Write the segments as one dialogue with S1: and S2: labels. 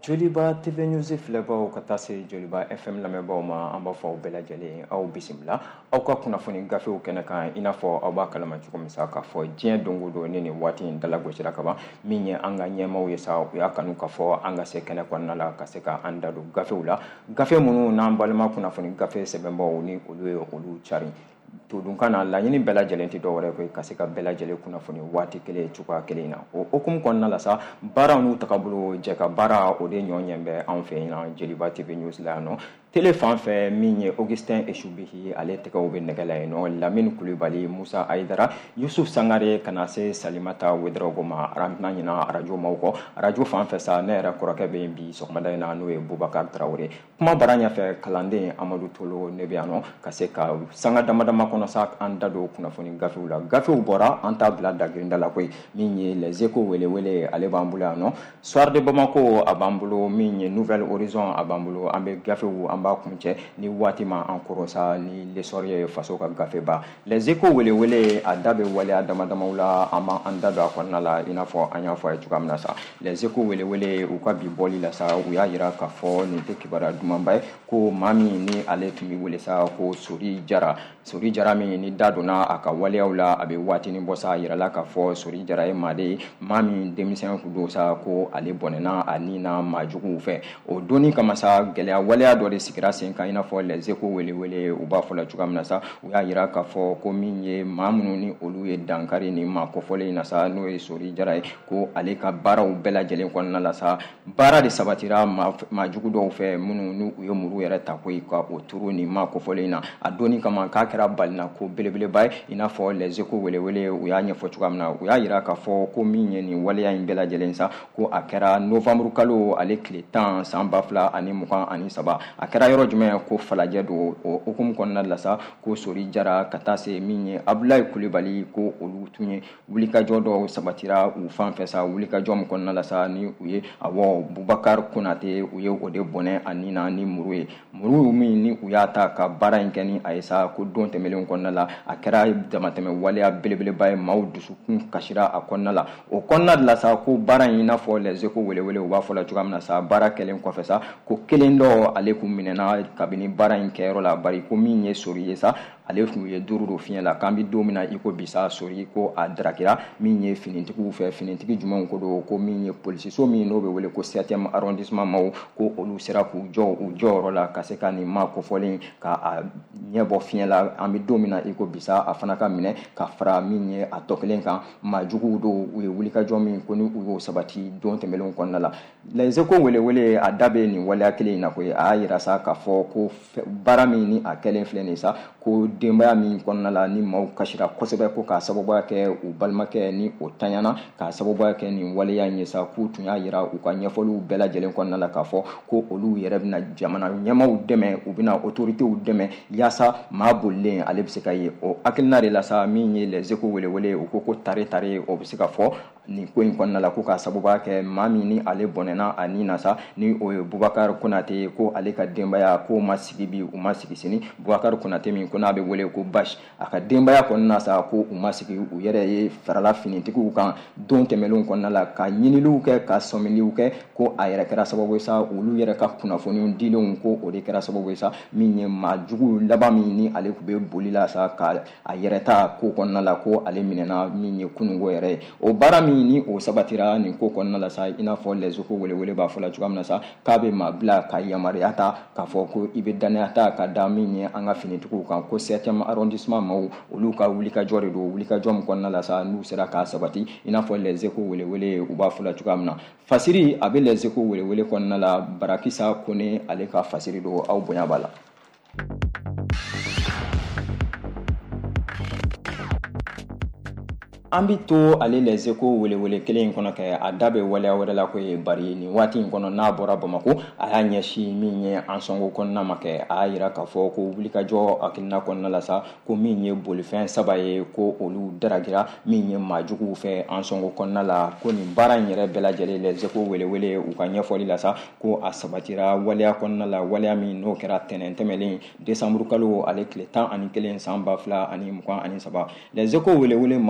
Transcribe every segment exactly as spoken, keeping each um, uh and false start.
S1: Joliba T V News filɛbaw ka taa se Joliba F M lamɛnbaw ma an b'a fɔ aw bɛɛ lajɛlen aw bisimila aw ka kunnafoni gafew kɛnɛ kan i n'a fɔ aw b'a kalama cogo min sa k'a fɔ diɲɛ don o don ni nin waati in dalagosira ka ban min ye an ka ɲɛmaaw ye sa u y'a kanu k'a fɔ an ka se kɛnɛ kɔnɔna la ka se ka an da don gafew la gafe minnu n'an balima kunnafoni gafe sɛbɛnbaw ni olu ye olu cari to dun kana laɲini bɛɛ lajɛlen tɛ dɔwɛrɛ ko ka se ka bɛɛ lajɛlen kunnafoni waati kelen cogoya kelen na o hukumu kɔnɔna la sa baara n'u tagabolo jɛ ka baara o de ɲɔgɔn bɛ anw fɛ yen Jeliba T V News la yan nɔ tele fan fɛ min ye Augustin Esubihi ale tɛgɛw bɛ nɛgɛ la yen nɔ Lamine Kulibali Musa Ayidara Yusuf Sangare kana se Salimata Wederago ma an tɛna ɲina arajo maaw kɔ arajo fan fɛ sa ne yɛrɛ kɔrɔkɛ bɛ yen bi sɔgɔmada in na n'o ye Bubakar Traore kuma bara ɲɛfɛ kalanden Amadu Tolo ne bɛ yan nɔ ka se ka sanga dama dama kɔnɔ sa an da don kunnafoni gafew la gafew bɔra an t'a bila dagirinda la koyi min ye Les Échos welewele ale b'an bolo yan nɔ Soir de Bamako a b'an bolo min ye Nouvelle Horizon a b'an bolo an bɛ gafew an b'a kuncɛ ni waati ma an kɔrɔ sa ni l'essor ye faso ka gafe ba Les Échos welewele a da bɛ waleya dama damaw la an b'an da don a kɔnɔna la i n'a fɔ an y'a fɔ a ye cogoya min na sa Les Échos welewele u ka bi bɔli la sa u y'a yira k'a fɔ nin tɛ kibaruya dumanba ye ko maa min ni ale tun bɛ wele sa ko Sori Jara Sori Jara min ni da donna a ka waleyaw la a bɛ waatinin bɔ sa a yirala k'a fɔ Sori Jara ye maa de ye maa min denmisɛn kun don sa ko ale bɔnɛna a ni na maajuguw fɛ o donni kama sa gɛlɛya waleya dɔ de sigira sen kan i n'a fɔ Les Échos welewele u b'a fɔ la cogoya min na sa u y'a yira k'a fɔ ko min ye maa minnu ni olu ye dankari ni maa kɔfɔlen in na sa n'o ye Sori Jara ye ko ale ka baaraw bɛɛ lajɛlen kɔnɔna la sa baara de sabatira maajugu dɔw fɛ minnu ni u ye muru yɛrɛ ta ko ka o turu ni maa kɔfɔlen in na a donni kama k'a kɛra balina ko belebeleba ye i n'a fɔ Les Échos welewele u y'a ɲɛfɔ cogoya min na u y'a yira k'a fɔ ko min ye nin waleya in bɛɛ lajɛlen sa ko a kɛra novembre kalo ale tile tan san ba fila ani mugan ani saba a kɛra yɔrɔ jumɛn ko falajɛ don o hukumu kɔnɔna la sa ko Sori Jara ka taa se min ye Abdulayi Kulibali ko olu tun ye wulikajɔ dɔw sabatira u fan fɛ sa wulikajɔ min kɔnɔna la sa ni u ye awɔ Bubakar Konate u ye o de bɔnɛ a ni na ni muru ye muru min ni u y'a ta ka baara in kɛ ni a ye sa ko don tɛmɛnlen kɔnɔna la a kɛra damatɛmɛ waleya belebeleba ye maaw dusukun kasira a kɔnɔna la o kɔnɔna la sa ko baara in i n'a fɔ Les Échos welewele u b'a fɔ la cogoya min na sa baara kɛlen kɔfɛ sa ko kelen dɔ ale kun minɛna kabini baara in kɛyɔrɔ la bari ko min ye Sori ye sa ale tun ye duuru don fiɲɛ la k'an bɛ don min na i ko bi sa Sori ko a darakira min ye finitigiw fɛ finitigi jumɛnw ko don ko min ye polisiso min n'o bɛ wele ko septième arrondissement maaw ko olu sera k'u jɔ u jɔyɔrɔ la ka se ka nin maa kofɔlen ka ɲɛbɔ fiɲɛ la an bɛ don min na i ko bi sa a fana ka minɛ ka fara min ye a tɔ kelen kan maajuguw don u ye wulikajɔ min ko ni u y'o sabati don tɛmɛnlenw kɔnɔna la Les Échos welewele a da bɛ nin waleya kelen in na koyi a y'a yira sa k'a fɔ ko baara min ni a kɛlen filɛ nin sa ko denbaya min kɔnɔna la ni maaw kasira kosɛbɛ ko k'a sababuya kɛ u balimakɛ ni o tanyana k'a sababuya kɛ nin waleya in ye sa k'u tun y'a yira u ka ɲɛfɔliw bɛɛ lajɛlen kɔnɔna la k'a fɔ ko olu yɛrɛ bɛna jamana ɲɛmaaw dɛmɛ u bɛna autoritéw dɛmɛ yaasa maa bolilen ale bɛ se ka ye o hakilina de la sa min ye Les Échos welewele u ko ko tare tare o bɛ se ka fɔ nin ko in kɔnɔna la ko k'a sababuya kɛ maa min ni ale bɔnɛna a ni na sa ni o ye Bubakar Konate ko ale ka denbaya ko ma sigi bi u ma sigi sini Bubakar Konate min ko n'a bɛ wele ko Bash a ka denbaya kɔnɔna sa ko u ma sigi u yɛrɛ ye farala finitigiw kan don tɛmɛnlenw kɔnɔna la ka ɲiniliw kɛ ka sɔmiliw kɛ ko a yɛrɛ kɛra sababu ye sa olu yɛrɛ ka kunnafoniw dilenw ko o de kɛra sababu ye sa min ye maajugu laban min ni ale tun bɛ boli la sa ka a yɛrɛ ta ko kɔnɔna la ko ale minɛna min ye kununko yɛrɛ ye o baara min ni o sabatira nin ko kɔnɔna la sa i n'a fɔ Les Échos welewele b'a fɔ la cogoya min na sa k'a bɛ maa bila ka yamaruya ta k'a fɔ ko i bɛ danaya ta ka da min ye an ka finitigiw kan ko septième arrondissement maaw olu ka wulikajɔ de don wulikajɔ min kɔnɔna la sa n'u sera k'a sabati i n'a fɔ Les Échos welewele u b'a fɔ la cogoya min na fasiri a bɛ Les Échos welewele kɔnɔna la Barakisa Kone ale ka fasiri don aw bonya b'a la. An bɛ to ale Les Échos welewele kelen in kɔnɔ kɛ a da bɛ waleya wɛrɛ la ko ye bari nin waati in kɔnɔ n'a bɔra Bamako a y'a ɲɛsin min ye an sɔngo kɔnɔna ma kɛ a y'a yira k'a fɔ ko wulikajɔ hakilina kɔnɔna la sa ko min ye bolifɛn saba ye ko olu daragira min ye maajuguw fɛ an sɔngo kɔnɔna la ko nin baara in yɛrɛ bɛɛ lajɛlen Les Échos welewele u ka ɲɛfɔli la sa ko a sabatira waleya kɔnɔna la waleya min n'o kɛra tɛnɛn tɛmɛlen décembre kalo ale tile tan ani kelen san ba fila ani mugan ani saba Les Échos welewele maaw ka ɲɛfɔ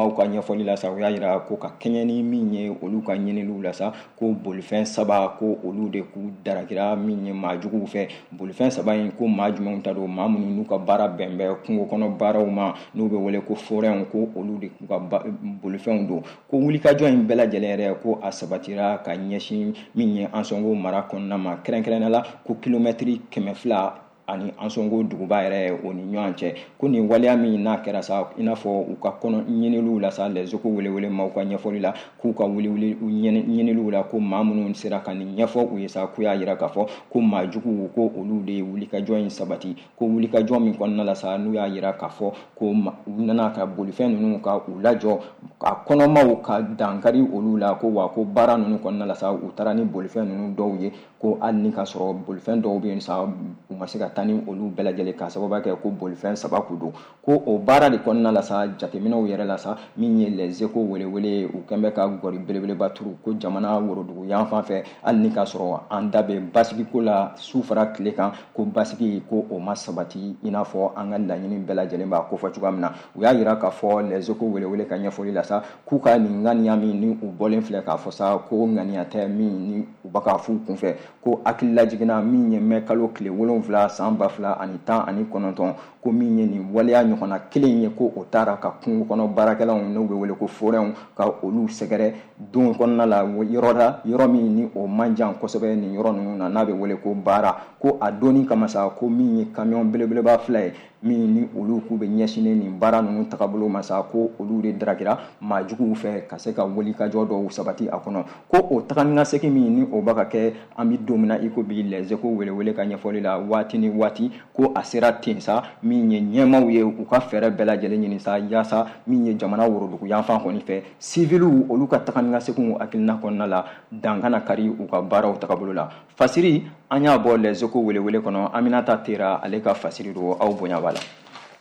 S1: ɲɛfɔli la sa u y'a yira ko ka kɛɲɛ ni min ye olu ka ɲiniliw la sa ko bolifɛn saba ko olu de k'u darakira min ye maa juguw fɛ bolifɛn saba in ko maa jumɛnw ta don maa minnu n'u ka baara bɛn bɛ kungo kɔnɔ baaraw ma n'u bɛ wele ko forɛnw ko olu de k'u ka bolifɛnw don ko wulikajɔ in bɛɛ lajɛlen yɛrɛ ko a sabatira ka ɲɛsin min ye Ansongo mara kɔnɔna ma kɛrɛnkɛrɛnnenya la ko kilomɛtiri kɛmɛ fila ani Ansongo duguba yɛrɛ o ni ɲɔgɔn cɛ ko nin waleya min n'a kɛra sa i n'a fɔ u ka kɔnɔ ɲiniliw la sa les Echos welewele maaw ka ɲɛfɔli la k'u ka wuli ɲiniliw la ko maa minnu sera ka nin ɲɛfɔ u ye sa k'u y'a yira k'a fɔ ko maa juguw ko olu de ye wulikajɔ in sabati ko wulikajɔ min kɔnɔna la sa n'u y'a yira k'a fɔ ko u nana ka bolifɛn ninnu ka u lajɔ ka kɔnɔmaw ka dankari olu la ko wa ko baara ninnu kɔnɔna la sa u taara ni bolifɛn ninnu dɔw ye ko hali ni ka sɔrɔ bolifɛn dɔw bɛ yen sa u ma se ka taa ni olu bɛɛ lajɛlen ka sababu kɛ ko bolifɛn saba ku don ko o baara de kɔnɔna la sa jateminɛw yɛrɛ la sa min ye les Echos welewele u kɛn bɛ ka gɔri belebeleba turu ko jamana worodugu yan fan fɛ hali ni ka sɔrɔ an da bɛ basigi ko la su fara tile kan ko basigi ko o ma sabati i n'a fɔ an ka laɲini bɛɛ lajɛlen b'a ko fɔ cogoya min na u y'a yira k'a fɔ les Echos welewele ka ɲɛfɔli la sa k'u ka nin ŋaniya min ni u bɔlen filɛ k'a fɔ sa ko ŋaniya tɛ min ni u bɛ k'a f'u kunfɛ ko hakili lajiginna min ye mɛn kalo tile wolonwula san ba fila ani tan ani kɔnɔntɔn ko min ye nin waleya ɲɔgɔnna kelen ye ko o taara ka kungo kɔnɔ baarakɛlaw n'u bɛ wele ko forɛnw ka olu sɛgɛrɛ don kɔnɔna la yɔrɔ la yɔrɔ min ni o man jan kosɛbɛ nin yɔrɔ ninnu na n'a bɛ wele ko baara ko a donni kama sa ko min ye camion belebeleba fila ye min ni olu k'u bɛ ɲɛsinnen nin baara ninnu tagabolo ma sa ko olu de darakira maa juguw fɛ ka se ka wulikajɔ dɔw sabati a kɔnɔ ko o taganikasegin min ni o bɛ ka kɛ an bɛ don min na i ko bi les Echos welewele ka ɲɛfɔli la waati ni waati ko a sera ten sa min ye ɲɛmaaw ye u ka fɛɛrɛ bɛɛ lajɛlen ɲini sa yaasa min ye jamana worodugu yanfan kɔni fɛ civiliw olu ka taganikasegin hakilina kɔnɔna la dan kana kari u ka baaraw tagabolo la fasiri an y'a bɔ les Echos welewele kɔnɔ Aminata Tera ale ka fasiri don aw bonya b'a la.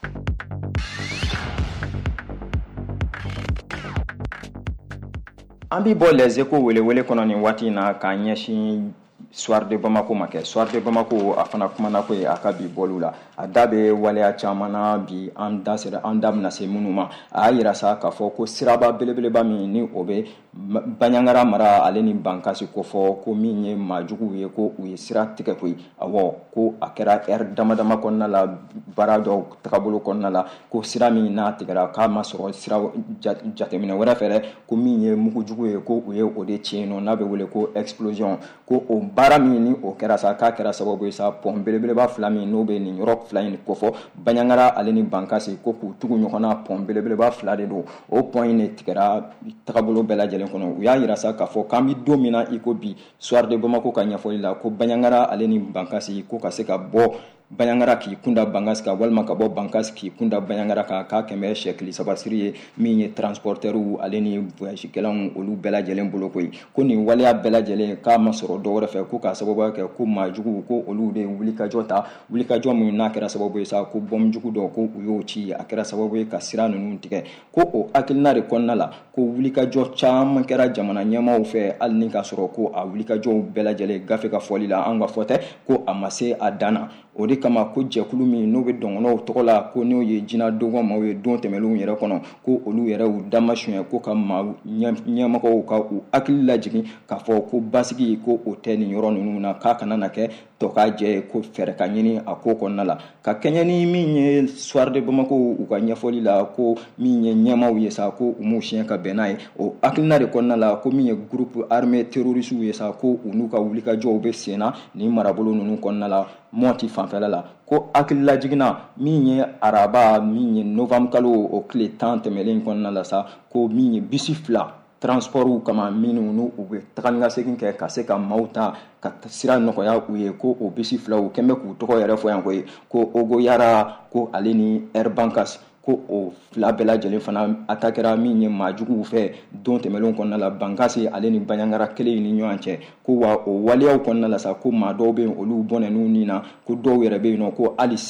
S1: An b'i bɔ les Echos welewele kɔnɔ nin waati in na k'a ɲɛsin Soir de Bamako ma kɛ Soir de Bamako a fana kumana ko ye a ka bi bɔliw la a da bɛ waleya caman na bi an da sera an da bɛna se minnu ma a y'a yira sa k'a fɔ ko siraba belebeleba min ni o bɛ Baɲangara mara ale ni Bankasi kofɔ ko min ye maa juguw ye ko u ye sira tigɛ koyi awɔ ko a kɛra heure dama dama kɔnɔna la baara dɔw tagabolo kɔnɔna la ko sira min n'a tigɛra k'a ma sɔrɔ sira jateminɛ wɛrɛ fɛ ko min ye mugujugu ye ko u ye o de tiɲɛ nɔ n'a bɛ wele ko explosion ko o baara min ni o kɛra sa k'a kɛra sababu ye sa pɔn belebeleba fila min n'o bɛ nin yɔrɔ fila in kofɔ Baɲangara ale ni Bankasi ko k'u tugu ɲɔgɔn na pɔn belebeleba fila de don o pɔn in de tigɛra tagabolo bɛɛ lajɛlen kɔnɔ u y'a yira sa k'a fɔ k'an bɛ don min na i ko bi Soir de Bamako ka ɲɛfɔli la ko Baɲangara ale ni Bankasi ko ka se ka bɔ Baɲangara k'i kunda Bankasi kan walima ka bɔ Bankasi k'i kunda Baɲangara kan k'a kɛn bɛ siyɛkili sabasiri ye min ye transporteurs ale ni voyagekɛlanw olu bɛɛ lajɛlen bolo koyi ko nin waleya bɛɛ lajɛlen k'a ma sɔrɔ dɔwɛrɛ fɛ ko k'a sababu kɛ ko maa juguw ko olu de ye wulikajɔ ta wulikajɔ min n'a kɛra sababu ye sa ko bɔm jugu dɔ ko u y'o ci a kɛra sababu ye ka sira ninnu tigɛ ko o hakilina de kɔnɔna la ko wulikajɔ caman kɛra jamana ɲɛmaaw fɛ hali ni ka sɔrɔ ko a wulikajɔw bɛɛ lajɛlen gafe ka fɔli la an ka fɔ tɛ ko a ma se a dan na o de kama ko jɛkulu min n'o bɛ dɔngɔnɔw tɔgɔ la ko n'o ye jina dɔgɔ maaw ye don tɛmɛnlenw yɛrɛ kɔnɔ ko olu yɛrɛ u damasiyɛn ko ka maa ɲɛmɔgɔw ka u hakili lajigin k'a fɔ ko basigi ko o tɛ nin yɔrɔ ninnu na k'a kana na kɛ tɔ k'a jɛ ko fɛɛrɛ ka ɲini a ko kɔnɔna la ka kɛɲɛ ni min ye Soir de Bamako u ka ɲɛfɔli la ko min ye ɲɛmaaw ye sa ko u m'u siɲɛ ka bɛn n'a ye o hakilina de kɔnɔna la ko min ye groupe armé terroriste ye sa ko u n'u ka wulikajɔw bɛ sen na nin marabolo ninnu kɔnɔna la Mɔti fanfɛla la ko hakili lajiginna min ye araba min ye novembre kalo o tile tan tɛmɛlen kɔnɔna la sa ko min ye bisi fila transportw kama minnu n'u u bɛ taganikasegin kɛ ka se ka maaw ta ka sira nɔgɔya u ye ko o bisi fila u kɛn bɛ k'u tɔgɔ yɛrɛ fɔ yan koyi ko Ogoyara ko ale ni Air Bankas ko o fila bɛɛ lajɛlen fana atakɛra min ye maa juguw fɛ don tɛmɛlenw kɔnɔna la Bankasi ale ni Baɲangara kelen ni ɲɔgɔn cɛ ko wa o waleyaw kɔnɔna la sa ko maa dɔw bɛ yen olu bɔnɛn'u ni na ko dɔw yɛrɛ bɛ yen nɔ ko hali sini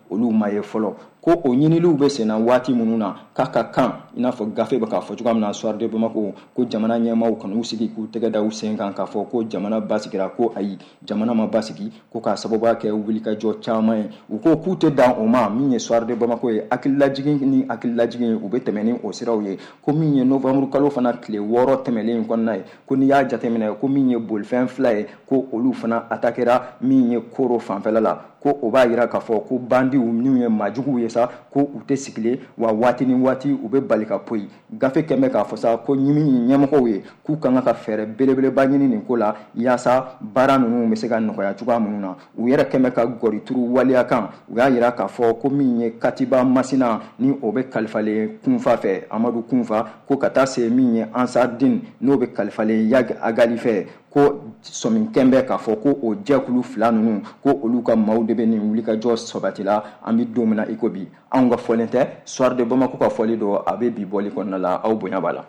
S1: olu ma ye fɔlɔ ko o ɲiniliw bɛ senna waati minnu na k'a ka kan i n'a fɔ gafe bɛ k'a fɔ cogoya min na Soir de Bamako ko jamana ɲɛmaaw kan'u sigi k'u tɛgɛ da u sen kan k'a fɔ ko jamana basigira ko ayi jamana ma basigi ko k'a sababuya kɛ wulikajɔ caman ye u ko k'u tɛ dan o ma min ye Soir de Bamako ye hakililajigin ni hakililajigin u bɛ tɛmɛ ni o siraw ye ko min ye novembre kalo fana tile wɔɔrɔ tɛmɛlen kɔnɔna ye ko n'i y'a jateminɛ ko min ye bolifɛn fila ye ko olu fana attaquera min ye Koro fanfɛla la ko o b'a yira k'a fɔ ko bandiw minnu ye maajuguw ye sa ko u tɛ sigilen wa waati ni waati u bɛ bali ka poyi gafe kɛmɛ k'a fɔ sa ko ɲimi ɲɛmɔgɔw ye k'u kan ka fɛɛrɛ belebeleba ɲini nin ko la yaasa baara ninnu bɛ se ka nɔgɔya cogoya minnu na u yɛrɛ kɛmɛ ka gɔrituru waleya kan u y'a yira k'a fɔ ko min ye Katiba Masina ni o bɛ kalifalen Kunfa fɛ Amadu Kunfa ko ka taa se min ye Ansardine n'o bɛ kalifalen Yag Agali fɛ ko sɔmin kɛnbɛ k'a fɔ ko o jɛkulu fila ninnu ko olu ka maaw de bɛ nin wulikajɔ sabatila an bɛ don min na i ko bi anw ka fɔlen tɛ Soir de Bamako ka fɔli dɔ a bɛ bi bɔli kɔnɔna la aw bonya b'a la.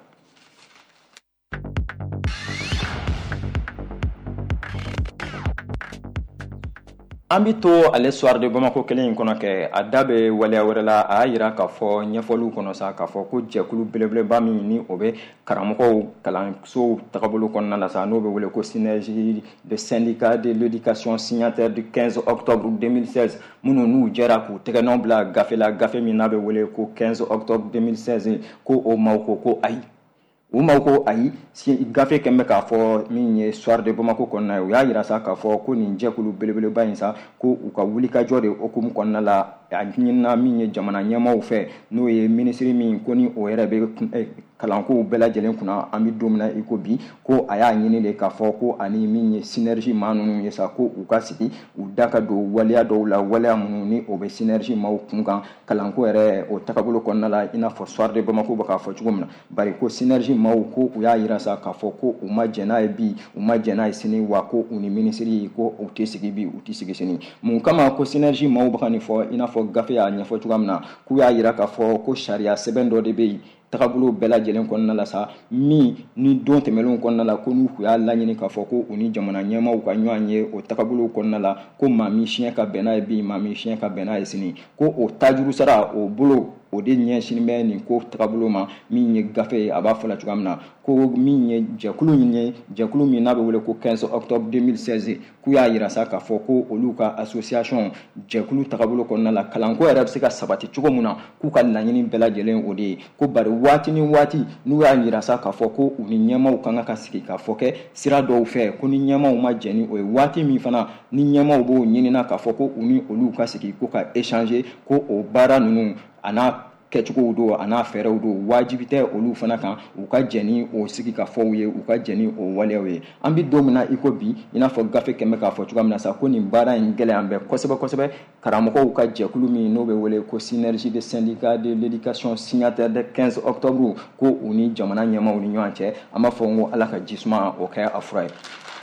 S1: An bɛ to ale Soir de Bamako kelen in kɔnɔ kɛ a da bɛ waleya wɛrɛ la a y'a yira k'a fɔ ɲɛfɔliw kɔnɔ sa k'a fɔ ko jɛkulu belebeleba min ni o bɛ karamɔgɔw kalansow tagabolo kɔnɔna la sa n'o bɛ wele ko synergie de syndicat de l'éducation signataire du quinze octobre deux mille seize minnu n'u jɛra k'u tɛgɛnɔ bila gafe la gafe min n'a bɛ wele ko quinze octobre deux mille seize ko o maaw ko ko ayi u maaw ko ayi gafe kɛmɛ k'a fɔ min ye Soir de Bamako kɔnɔna ye u y'a yira sa k'a fɔ ko nin jɛkulu belebeleba in sa ko u ka wulikajɔ de hukumu kɔnɔna la a ɲinina min ye jamana ɲɛmaaw fɛ n'o ye minisiri min ko ni o yɛrɛ bɛ kalankow bɛɛ lajɛlen kunna an bɛ don min na i ko bi ko a y'a ɲini de k'a fɔ ko ani min ye synergie maa ninnu ye sa ko u ka sigi u da ka don waleya dɔw la waleya minnu ni o bɛ synergie maaw kun kan kalanko yɛrɛ o tagabolo kɔnɔna la i n'a fɔ Soir de Bamako bɛ k'a fɔ cogo min na bari ko synergie maaw ko u y'a yira sa k'a fɔ ko u ma jɛn n'a ye bi u ma jɛn n'a ye sini wa ko u ni minisiri ko u tɛ sigi bi u tɛ sigi sini mun kama ko synergie maaw bɛ ka nin fɔ i n'a fɔ gafe y'a ɲɛfɔ cogoya min na k'u y'a yira k'a fɔ ko sariya sɛbɛn dɔ de bɛ yen tagabolo bɛɛ lajɛlen kɔnɔna la sa min ni don tɛmɛlenw kɔnɔna la ko n'u y'a laɲini k'a fɔ ko u ni jamana ɲɛmaaw ka ɲɔgɔn ye o tagabolo kɔnɔna la ko maa min siɲɛ ka bɛn n'a ye bi maa min siɲɛ ka bɛn n'a ye sini ko o tajuru sara o bolo o de ɲɛsin bɛ nin ko tagabolo ma min ye gafe ye a b'a fɔ la cogoya min na ko min ye jɛkulu min ye jɛkulu min n'a bɛ wele ko quinze octobre deux mille seize k'u y'a yira sa k'a fɔ ko olu ka association jɛkulu tagabolo kɔnɔna la kalanko yɛrɛ bɛ se ka sabati cogo min na k'u ka laɲini bɛɛ lajɛlen o de ye ko bari waati ni waati n'u y'a yira sa k'a fɔ ko u ni ɲɛmaaw kan ka sigi k'a fɔ kɛ sira dɔw fɛ ko ni ɲɛmaaw ma jɛn ni o ye waati min fana ni ɲɛmaaw b'o ɲinina k'a fɔ ko u ni olu ka sigi ko ka échanger ko o baara ninnu a n'a kɛcogow don a n'a fɛɛrɛw don wajibi tɛ olu fana kan u ka jɛn ni o sigi ka fɔw ye u ka jɛn ni o waleyaw ye an bɛ don min na i ko bi i n'a fɔ gafe kɛmɛ k'a fɔ cogoya min na sa ko nin baara in gɛlɛya bɛ kosɛbɛ kosɛbɛ karamɔgɔw ka jɛkulu min n'o bɛ wele ko synergie de syndicat de l'éducation signataire de quinze octobre ko u ni jamana ɲɛmaaw ni ɲɔgɔn cɛ an b'a fɔ n ko ala ka jisuma o kɛ a fura ye.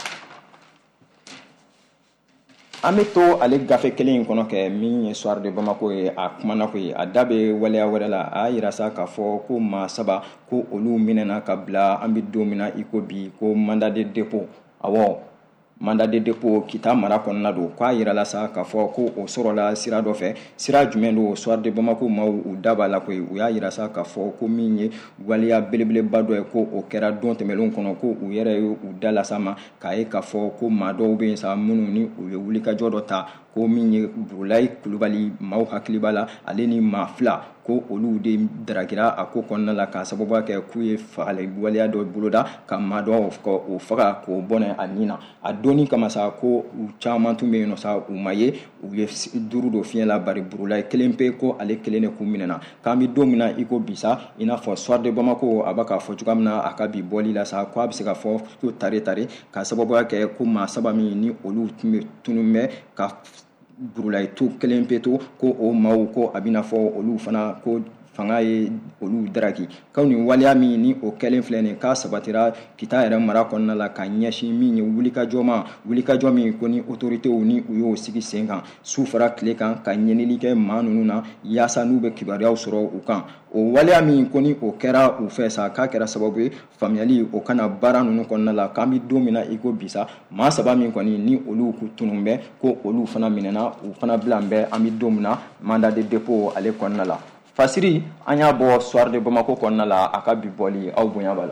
S1: An bɛ to ale gafe kelen in kɔnɔ kɛ min ye Soir de Bamako ye a kumana ko ye a da bɛ waleya wɛrɛ la a y'a yira sa k'a fɔ ko maa saba ko olu minɛna ka bila an bɛ don min na i ko bi ko mandat de dépôt awɔ mandat de dépôt kita mara kɔnɔna don k'a yirala sa k'a fɔ ko o sɔrɔla sira dɔ fɛ sira jumɛn don Soir de Bamako maaw u da b'a la koyi u y'a yira sa k'a fɔ ko min ye waleya belebeleba dɔ ye ko o kɛra don tɛmɛlenw kɔnɔ ko u yɛrɛ ye u da lasa ma k'a ye k'a fɔ ko maa dɔw bɛ yen sa minnu ni u ye wulikajɔ dɔ ta ko min ye Burulayi Kulubali maaw hakili b'a la ale ni maa fila ko olu de daragira a ko kɔnɔna la k'a sababu kɛ k'u ye fagali waleya dɔ boloda ka maa dɔ o faga k'o bɔnɛ a nin na a donni kama sa ko u caman tun bɛ yen nɔ sa u ma ye u ye duuru dɔ fiɲɛ la bari Burulayi kelen pe ko ale kelen de kun minɛna k'an bɛ don min na i ko bi sa i n'a fɔ Soir de Bamako a b'a k'a fɔ cogoya min na a ka bi bɔli la sa ko a bɛ se ka fɔ ko tare tare k'a sababu kɛ ko maa saba min ni olu tun bɛ tunun bɛ ka Burulayi to kelen pe to ko o maaw ko a bɛna fɔ olu fana ko fanga ye olu daraki kaw ni waliya min ni o kɛlen filɛ nin k'a sabatira kita yɛrɛ mara kɔnɔna la ka ɲɛsin min ye wulikajɔ ma wulikajɔ min ko ni autoritéw ni u y'o sigi sen kan su fara tile kan ka ɲɛnili kɛ maa ninnu na yaasa n'u bɛ kibaruyaw sɔrɔ u kan o waliya min ko ni o kɛra u fɛ sa k'a kɛra sababu ye faamuyali o kana baara ninnu kɔnɔna la k'an bɛ don min na i ko bisa maa saba min kɔni ni olu tunun bɛ ko olu fana minɛna u fana bila bɛ an bɛ don min na mandat de dépôt ale kɔnɔna la Fasiri an y'a bɔ soir de Bamako kɔnɔna la a ka bi bɔli aw bonya b'a la.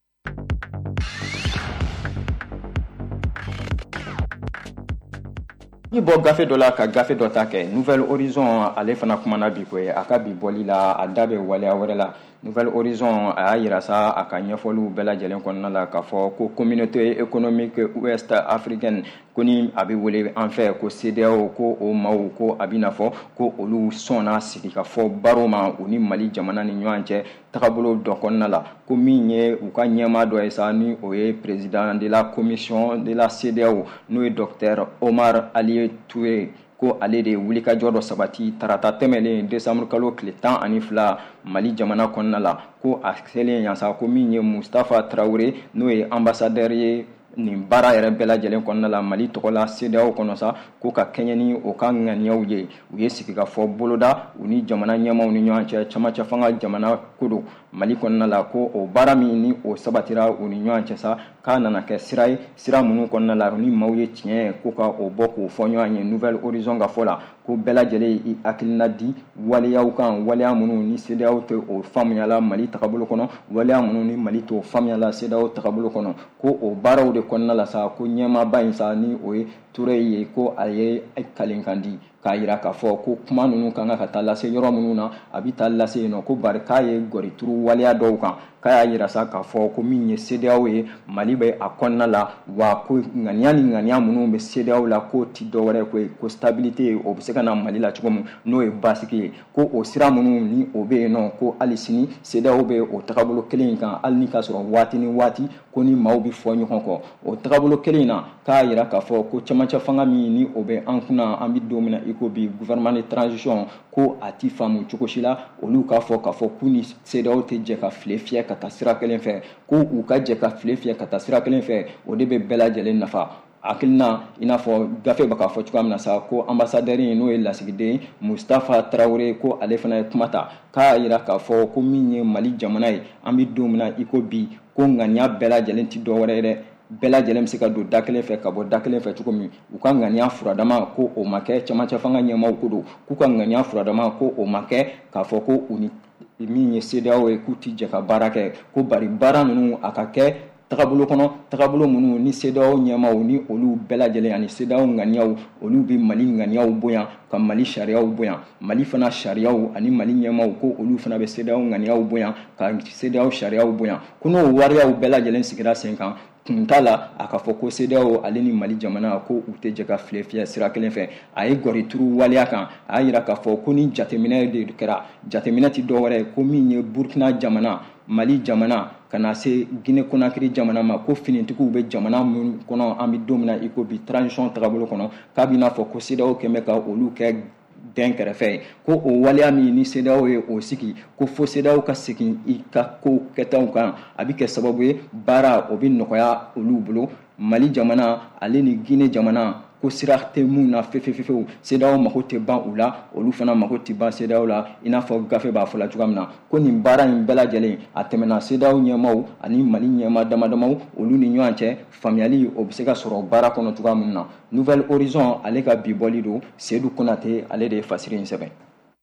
S1: Ni bɔ gafe dɔ la ka gafe dɔ ta kɛ Nouvelle Horizon ale fana kumana bi ko ye a ka bi bɔli la a da bɛ waleya wɛrɛ la Nouvelle Horizon a y'a yira sa a ka ɲɛfɔliw bɛɛ lajɛlen kɔnɔna la k'a fɔ ko communauté économique ouest africaine ko ni a bɛ wele an fɛ ko C D A O ko o maaw ko a bɛ na fɔ ko olu sɔnna sigi ka fɔ baro ma u ni Mali jamana ni ɲɔgɔn cɛ tagabolo dɔ kɔnɔna la ko min ye u ka ɲɛmaa dɔ ye sa ni o ye président de la commission de la C D A O n'o ye docteur Omar Ali Touré ko ale de wulikajɔ dɔ sabati tarata tɛmɛlen décembre kalo tile tan ani fila Mali jamana kɔnɔna la ko a selen yan sa ko min ye Mustafa Traoré n'o ye ambassadeur ye nin baara yɛrɛ bɛɛ lajɛlen kɔnɔna la Mali tɔgɔ la C D A O kɔnɔ sa ko ka kɛɲɛ ni o ka ŋaniyaw ye u ye sigi ka fɔ boloda u ni jamana ɲɛmaaw ni ɲɔgɔn cɛ camancɛ fanga jamana ko don Mali kɔnɔna la ko o baara min ni o sabatira u ni ɲɔgɔn cɛ sa k'a nana kɛ sira ye sira minnu kɔnɔna la ni maaw ye tiɲɛ ko ka o bɔ k'o fɔ ɲɔgɔn ye Nouvelle Horizon ka fɔ la ko bɛɛ lajɛlen i hakilina di waleyaw kan waleya minnu ni C D A O tɛ o faamuyala Mali tagabolo kɔnɔ waleya minnu ni Mali t'o faamuyala C D A O tagabolo kɔnɔ ko o baaraw de kɔnɔna la sa ko ɲɛmaaba in sa ni o ye Touré ye ko a ye kalen kan di k'a yira k'a fɔ ko kuma ninnu kan ka taa lase yɔrɔ minnu na a bɛ taa lase yen nɔ ko bari k'a ye gɔrituru waleya dɔw kan k'a y'a yira sa k'a fɔ ko min ye C D A O ye Mali bɛ a kɔnɔna la wa ko ŋaniya ni ŋaniya minnu bɛ C D A O la k'o ti dɔwɛrɛ ko ye ko stabilité o bɛ se ka na Mali la cogo min n'o ye basigi ye ko o sira minnu ni o bɛ yen nɔ ko hali sini C D A O bɛ o tagabolo kelen in kan hali ni k'a sɔrɔ waati ni waati ko ni maaw bɛ fɔ ɲɔgɔn kɔ o tagabolo kelen in na k'a yira k'a fɔ ko camancɛ fanga min ni o bɛ an kunna an bɛ don min na i ko bi gouvernement de transition ko a ti faamu cogo si la olu k'a fɔ k'a fɔ k'u ni C D A O tɛ jɛ ka file fiyɛ ka taa sira kelen fɛ ko u ka jɛ ka file fiyɛ ka taa sira kelen fɛ o de bɛ bɛɛ lajɛlen nafa hakilina i n'a fɔ gafe bɛ k'a fɔ cogoya min na sa ko ambassadeur in n'o ye lasigiden Mustafa Traoré ko ale fana ye kuma ta k'a yira k'a fɔ ko min ye Mali jamana ye an bɛ don min na i ko bi ko ŋaniya bɛɛ lajɛlen ti dɔwɛrɛ ye dɛ bɛɛ lajɛlen bɛ se ka don da kelen fɛ ka bɔ da kelen fɛ cogo min u ka ŋaniya furadama ko o ma kɛ camancɛ fanga ɲɛmaaw ko don k'u ka ŋaniya furadama ko o ma kɛ k'a fɔ ko u ni min ye C D A O ye k'u ti jɛ ka baara kɛ ko bari baara ninnu a ka kɛ tagabolo kɔnɔ tagabolo minnu ni C D A O ɲɛmaaw ni olu bɛɛ lajɛlen ani C D A O ŋaniyaw olu bɛ Mali ŋaniyaw bonya ka Mali sariyaw bonya Mali fana sariyaw ani Mali ɲɛmaaw ko olu fana bɛ C D A O ŋaniyaw bonya ka C D A O sariyaw bonya ko n'o wariyaw bɛɛ lajɛlen sigira sen kan kun t'a la a ka fɔ ko C D A O ale ni Mali jamana ko u tɛ jɛ ka file fiyɛ sira kelen fɛ a ye gɔrituru waleya kan a y'a yira k'a fɔ ko ni jateminɛ de kɛra jateminɛ ti dɔwɛrɛ ye ko min ye Burkina jamana Mali jamana ka na se Guinée Conakry jamana ma ko finitigiw bɛ jamana minnu kɔnɔ an bɛ don min na i ko bi transition tagabolo kɔnɔ k'a bɛ n'a fɔ ko C D A O kɛn bɛ ka olu kɛ den kɛrɛfɛ ye ko o waleya min ni C D A O ye o sigi ko fo C D A O ka segin i ka ko kɛtaw kan a bɛ kɛ sababu ye baara o bɛ nɔgɔya olu bolo Mali jamana ale ni Guinée jamana ko sira tɛ mun na fefefefew C D A O mago tɛ ban u la olu fana mago tɛ ban C D A O la i n'a fɔ gafe b'a fɔ la cogoya min na ko nin baara in bɛɛ lajɛlen a tɛmɛna C D A O ɲɛmaaw ani Mali ɲɛmaa damadamaw olu ni ɲɔgɔn cɛ faamuyali o bɛ se ka sɔrɔ baara kɔnɔ cogoya min na Nouvelle Horizon ale ka bi bɔli don Seydou Konate ale de ye fasiri in sɛbɛn.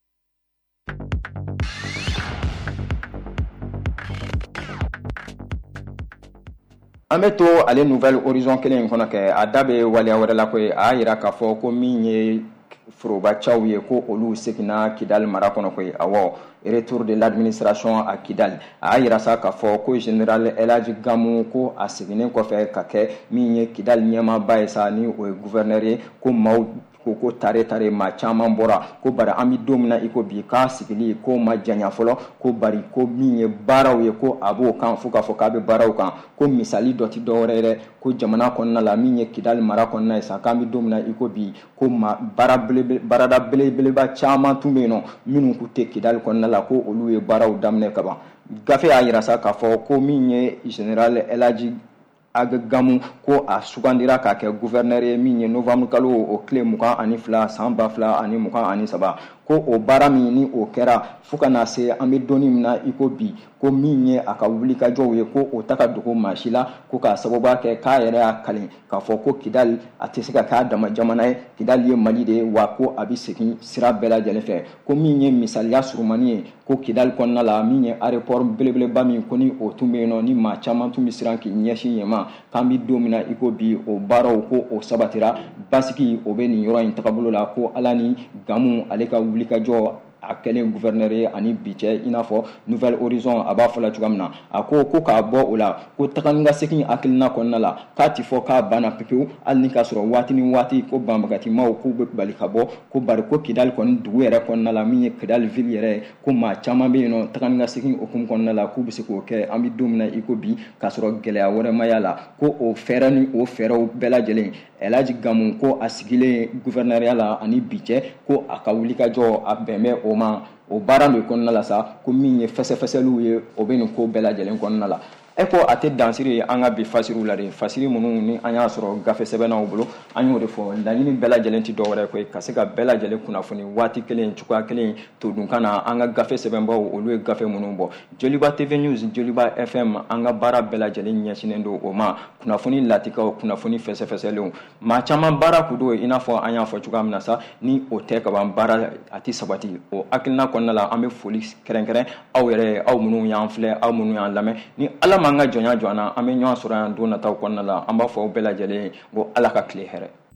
S1: An bɛ to ale Nouvelle Horizon kelen in kɔnɔ kɛ a da bɛ waleya wɛrɛ la koyi a y'a yira k'a fɔ ko min ye forobacɛw ye ko olu seginna Kidal mara kɔnɔ koyi awɔ retour de l'administration à Kidal a y'a yira sa k'a fɔ ko général El Hadji Gamou ko a seginnen kɔfɛ ka kɛ min ye Kidal ɲɛmaaba ye sa ni o ye gouverneur ye ko maaw ko ko tare tare ma caman bɔra ko bari an bɛ don min na i ko bi k'a sigili ko ma janya fɔlɔ ko bari ko min ye baaraw ye ko a b'o kan fo k'a fɔ k'a bɛ baaraw kan ko misali dɔ tɛ dɔwɛrɛ yɛrɛ ko jamana kɔnɔna la min ye Kidali mara kɔnɔna ye sa k'an bɛ don min na i ko bi ko ma baara belebele baarada belebeleba caman tun bɛ yen nɔ minnu tun tɛ Kidali kɔnɔna la ko olu ye baaraw daminɛ ka ban gafe y'a yira sa k'a fɔ ko min ye général Elhaji Agamu ko a sugandira k'a kɛ gouverneur ye min ye novembre kalo o tile mugan ani fila san ba fila ani mugan ani saba ko o baara min ni o kɛra fo ka na se an bɛ donni min na i ko bi ko min ye a ka wulikajɔw ye ko o ta ka dogo maa si la ko k'a sababuya kɛ k'a yɛrɛ y'a kalen k'a fɔ ko Kidali a tɛ se ka k'a dama jamana ye Kidali ye Mali de ye wa ko a bɛ segin sira bɛɛ lajɛlen fɛ ko min ye misaliya surumani ye ko Kidali kɔnɔna la min ye aéroport belebeleba min ko ni o tun bɛ yen nɔ ni maa caman tun bɛ siran k'i ɲɛsin yen ma k'an bɛ don min na i ko bi o baaraw ko o sabatira basigi o bɛ nin yɔrɔ in tagabolo la ko Ala ni Gamu ale ka wulikajɔ a kɛlen gouverneur ye ani bi cɛ i n'a fɔ Nouvelle Horizon a b'a fɔ la cogoya min na a ko ko k'a bɔ o la ko taga ni ka segin hakilina kɔnɔna la k'a ti fɔ k'a banna pepewu hali ni k'a sɔrɔ waati ni waati ko banbagatimaaw k'u bɛ bali ka bɔ ko bari ko Kidali kɔni dugu yɛrɛ kɔnɔna la min ye Kidali ville yɛrɛ ye ko maa caman bɛ yen nɔ taga ni ka segin hukumu kɔnɔna la k'u bɛ se k'o kɛ an bɛ don min na i ko bi k'a sɔrɔ gɛlɛya wɛrɛ ma y'a la ko o fɛɛrɛ ni o fɛɛrɛw bɛɛ lajɛlen Elhaji Gamu ko a sigilen gouverneuriat la ani bi cɛ ko a ka wulikajɔ a bɛn bɛ o ma o baara de kɔnɔna la sa ko min ye fɛsɛfɛsɛliw ye o bɛ nin ko bɛɛ lajɛlen kɔnɔna la e ko a tɛ dansiri an ka bi fasiriw la de fasiri minnu ni an y'a sɔrɔ gafe sɛbɛnnaw bolo an y'o de fɔ laɲini bɛɛ lajɛlen tɛ dɔwɛrɛ koyi ka se ka bɛɛ lajɛlen kunnafoni waati kelen cogoya kelen to dun ka na an ka gafe sɛbɛnbaw olu ye gafe minnu bɔ Joliba T V News Joliba F M an ka baara bɛɛ lajɛlen ɲɛsinnen don o ma kunnafoni latikaw kunnafoni fɛsɛfɛsɛlenw maa caman baara kun do i n'a fɔ an y'a fɔ cogoya min na sa ni o tɛ ka ban baara a tɛ sabati o hakilina kɔnɔna la an bɛ foli kɛrɛnkɛrɛn aw yɛrɛ aw minnu y'an filɛ aw minnu y'an lamɛn ni Ala ma an ka jɔnya jɔ an na an bɛ ɲɔgɔn sɔrɔ yan don nataw kɔnɔna la an b'a fɔ aw bɛɛ lajɛlen ko Ala ka tile hɛrɛ